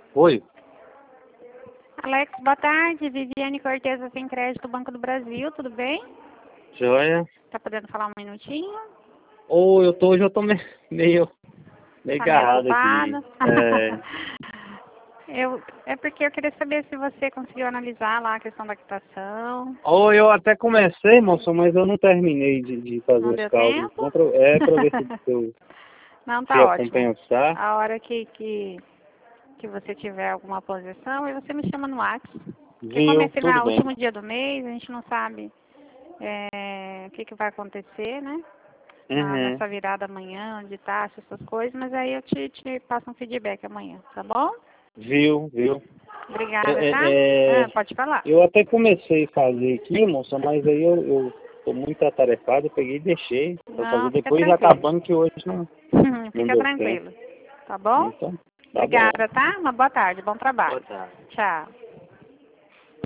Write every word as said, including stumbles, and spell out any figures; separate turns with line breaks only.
Oi.
Alex, boa tarde. Viviane Cortez, Sem Crédito, Banco do Brasil, tudo bem?
Joia.
Tá podendo falar um minutinho?
Ou eu tô, hoje eu tô me- meio, meio
Tá meio
agarrado aqui.
ocupada?
É,
eu, é porque eu queria saber se você conseguiu analisar lá a questão da quitação.
ou eu até comecei, moça, mas eu não terminei de, de fazer
Não
os
deu
cálculos.
tempo?
Não pra- É pra ver se, se, eu-
Não,
se
tá
ia
ótimo.
compensar.
A hora que, que, que você tiver alguma posição, aí você me chama no WhatsApp. Porque como
Viu?
esse não
Tudo
é o
bem.
último dia do mês, a gente não sabe é, o que, que vai acontecer, né? Na,
Uhum.
nessa virada amanhã, de taxa, essas coisas, mas aí eu te, te passo um feedback amanhã, tá bom?
Viu, viu. É,
Obrigada, tá?
é,
Ah,
é,
pode falar.
eu até comecei a fazer aqui, moça, mas aí eu, eu tô muito atarefado, eu peguei e deixei pra fazer
Não, fica
depois,
tranquilo.
acabando que hoje não, não
Fica
deu tempo.
tranquilo. Tá bom?
Então, tá bom.
Obrigada, tá? Uma boa tarde, bom trabalho.
Boa tarde.
Tchau.